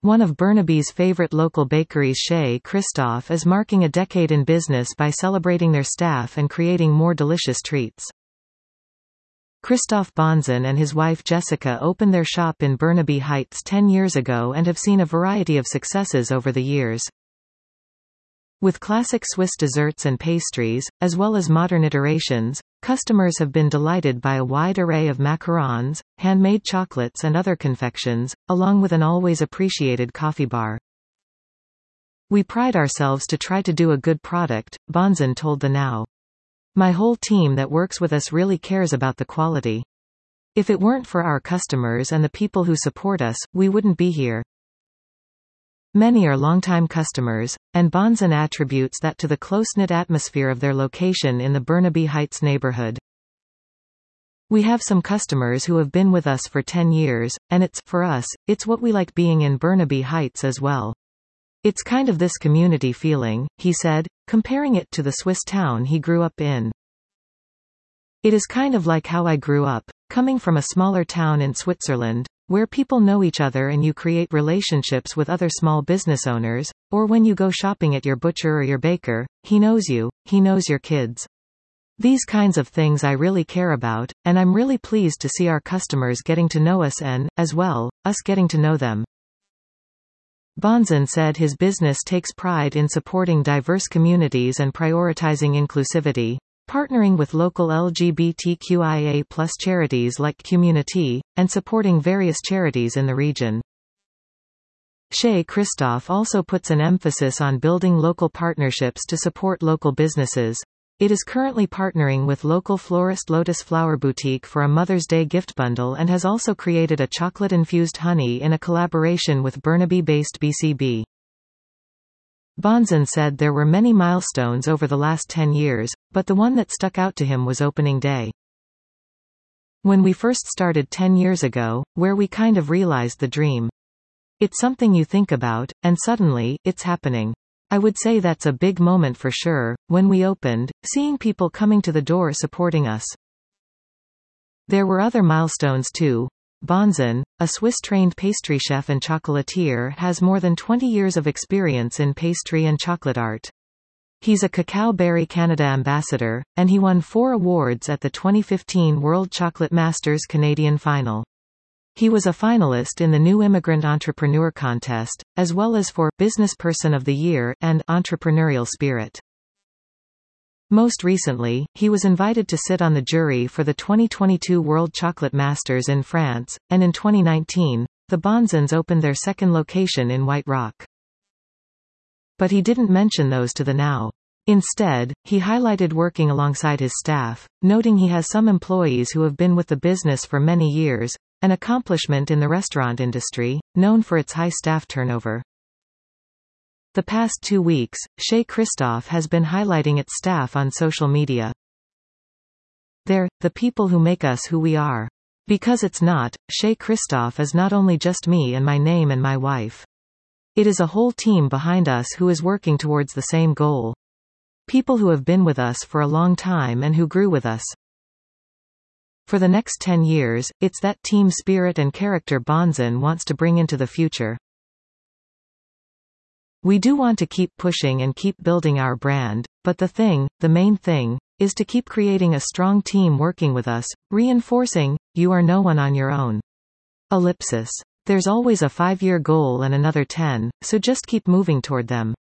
One of Burnaby's favorite local bakeries, Chez Christophe, is marking a decade in business by celebrating their staff and creating more delicious treats. Christophe Bonzen and his wife Jessica opened their shop in Burnaby Heights 10 years ago and have seen a variety of successes over the years. With classic Swiss desserts and pastries, as well as modern iterations, customers have been delighted by a wide array of macarons, handmade chocolates and other confections, along with an always appreciated coffee bar. "We pride ourselves to try to do a good product," Bonzen told the Now. "My whole team that works with us really cares about the quality. If it weren't for our customers and the people who support us, we wouldn't be here." Many are longtime customers, and Bonzen attributes that to the close-knit atmosphere of their location in the Burnaby Heights neighborhood. "We have some customers who have been with us for 10 years, and for us, it's what we like being in Burnaby Heights as well. It's kind of this community feeling," he said, comparing it to the Swiss town he grew up in. "It is kind of like how I grew up, coming from a smaller town in Switzerland, where people know each other and you create relationships with other small business owners, or when you go shopping at your butcher or your baker, he knows you, he knows your kids. These kinds of things I really care about, and I'm really pleased to see our customers getting to know us and, as well, us getting to know them." Bonzen said his business takes pride in supporting diverse communities and prioritizing inclusivity, partnering with local LGBTQIA+ charities like Community, and supporting various charities in the region. Chez Christophe also puts an emphasis on building local partnerships to support local businesses. It is currently partnering with local florist Lotus Flower Boutique for a Mother's Day gift bundle and has also created a chocolate-infused honey in a collaboration with Burnaby-based BCB. Bonzen said there were many milestones over the last 10 years, but the one that stuck out to him was opening day. "When we first started 10 years ago, where we kind of realized the dream. It's something you think about, and suddenly, it's happening. I would say that's a big moment for sure, when we opened, seeing people coming to the door supporting us. There were other milestones too." Bonzen, a Swiss-trained pastry chef and chocolatier, has more than 20 years of experience in pastry and chocolate art. He's a Cacao Berry Canada ambassador, and he won 4 awards at the 2015 World Chocolate Masters Canadian Final. He was a finalist in the New Immigrant Entrepreneur Contest, as well as for Business Person of the Year and Entrepreneurial Spirit. Most recently, he was invited to sit on the jury for the 2022 World Chocolate Masters in France, and in 2019, the Bonzens opened their second location in White Rock. But he didn't mention those to the Now. Instead, he highlighted working alongside his staff, noting he has some employees who have been with the business for many years, an accomplishment in the restaurant industry, known for its high staff turnover. The past 2 weeks, Chez Christophe has been highlighting its staff on social media. "They're the people who make us who we are. Because it's not, Chez Christophe is not only just me and my name and my wife. It is a whole team behind us who is working towards the same goal. People who have been with us for a long time and who grew with us. For the next 10 years, it's that team spirit and character Bonzen wants to bring into the future. We do want to keep pushing and keep building our brand, but the main thing, is to keep creating a strong team working with us, reinforcing, you are no one on your own. Ellipsis. There's always a 5-year goal and another 10, so just keep moving toward them."